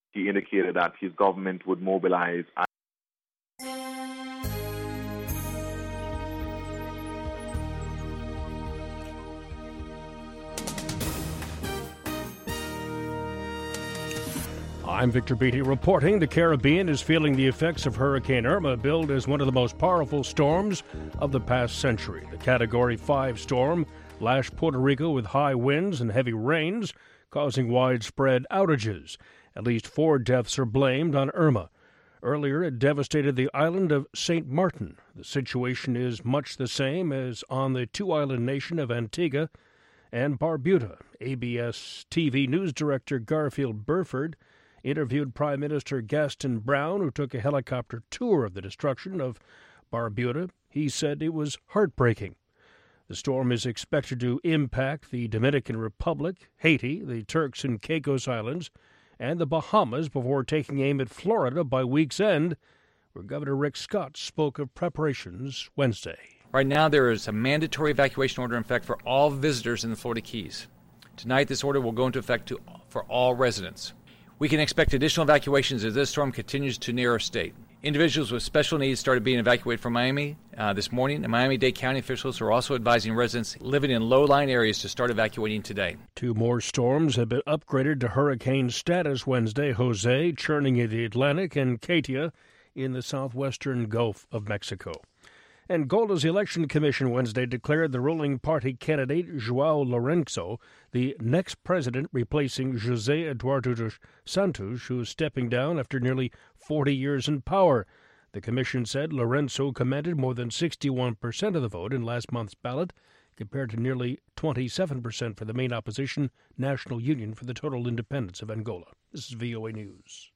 He indicated that his government would mobilize. I'm Victor Beatty reporting the Caribbean is feeling the effects of Hurricane Irma, billed as one of the most powerful storms of the past century. The Category 5 storm lashed Puerto Rico with high winds and heavy rains, causing widespread outages. At least 4 deaths are blamed on Irma. Earlier, it devastated the island of St. Martin. The situation is much the same as on the two-island nation of Antigua and Barbuda. ABS TV News Director Garfield Burford interviewed Prime Minister Gaston Brown, who took a helicopter tour of the destruction of Barbuda. He said it was heartbreaking. The storm is expected to impact the Dominican Republic, Haiti, the Turks and Caicos Islands, and the Bahamas before taking aim at Florida by week's end, where Governor Rick Scott spoke of preparations Wednesday. Right now, there is a mandatory evacuation order in effect for all visitors in the Florida Keys. Tonight, this order will go into effect for all residents. We can expect additional evacuations as this storm continues to near our state. Individuals with special needs started being evacuated from Miami this morning, and Miami-Dade County officials are also advising residents living in low-lying areas to start evacuating today. 2 more storms have been upgraded to hurricane status Wednesday: Jose churning in the Atlantic and Katia in the southwestern Gulf of Mexico. Angola's election commission Wednesday declared the ruling party candidate João Lourenço the next president, replacing José Eduardo dos Santos, who is stepping down after nearly 40 years in power. The commission said Lourenço commanded more than 61% of the vote in last month's ballot, compared to nearly 27% for the main opposition, National Union for the Total Independence of Angola. This is VOA News.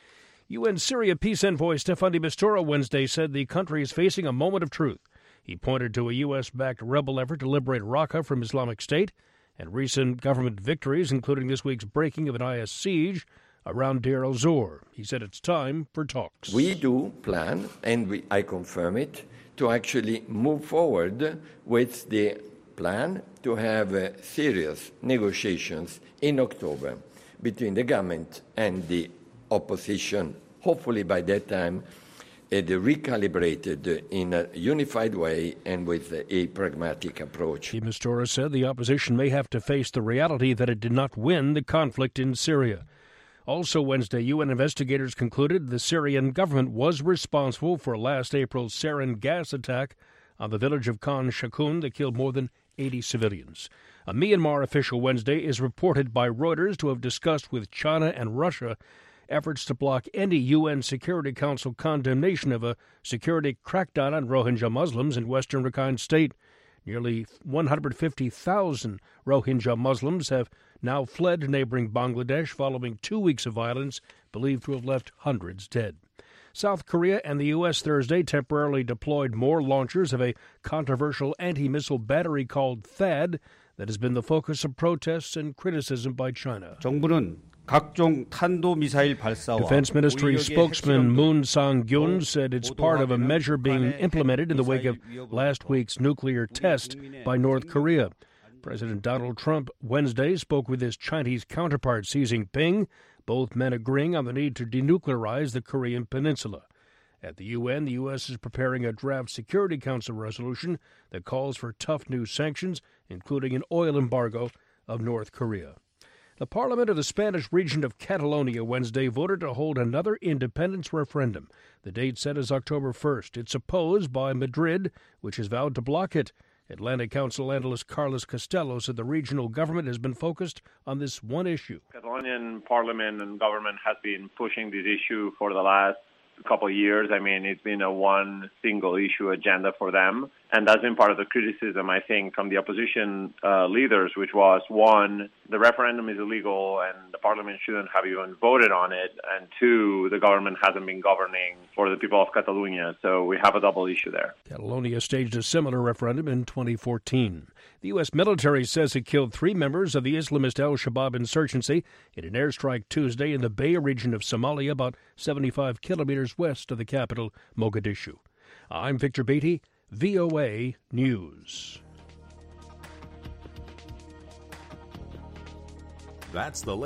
UN Syria peace envoy Staffan de Mistura Wednesday said the country is facing a moment of truth. He pointed to a U.S.-backed rebel effort to liberate Raqqa from Islamic State and recent government victories, including this week's breaking of an IS siege around Deir el-Zor. He said it's time for talks. We do plan, and I confirm it, to actually move forward with the plan to have serious negotiations in October between the government and the opposition, hopefully by that time recalibrated in a unified way and with a pragmatic approach. De Mistura said the opposition may have to face the reality that it did not win the conflict in Syria. Also Wednesday, UN investigators concluded the Syrian government was responsible for last April's sarin gas attack on the village of Khan Shaykhun that killed more than 80 civilians. A Myanmar official Wednesday is reported by Reuters to have discussed with China and Russia efforts to block any UN Security Council condemnation of a security crackdown on Rohingya Muslims in western Rakhine State. Nearly 150,000 Rohingya Muslims have now fled to neighboring Bangladesh following 2 weeks of violence, believed to have left hundreds dead. South Korea and the U.S. Thursday temporarily deployed more launchers of a controversial anti-missile battery called THAAD that has been the focus of protests and criticism by China. Defense Ministry spokesman Moon Sang-gyun said it's part of a measure being implemented in the wake of last week's nuclear test by North Korea. President Donald Trump Wednesday spoke with his Chinese counterpart Xi Jinping, both men agreeing on the need to denuclearize the Korean peninsula. At the UN, the U.S. is preparing a draft Security Council resolution that calls for tough new sanctions, including an oil embargo of North Korea. The Parliament of the Spanish region of Catalonia Wednesday voted to hold another independence referendum. The date set is October 1st. It's opposed by Madrid, which has vowed to block it. Atlantic Council analyst Carlos Costello said the regional government has been focused on this one issue. Catalonian parliament and government has been pushing this issue for the last couple of years. I mean, it's been a one single issue agenda for them. And that's been part of the criticism, I think, from the opposition leaders, which was, one, the referendum is illegal and the parliament shouldn't have even voted on it. And two, the government hasn't been governing for the people of Catalonia. So we have a double issue there. Catalonia staged a similar referendum in 2014. The U.S. military says it killed 3 members of the Islamist al-Shabaab insurgency in an airstrike Tuesday in the Bay region of Somalia, about 75 kilometers west of the capital, Mogadishu. I'm Victor Beatty, VOA News. That's the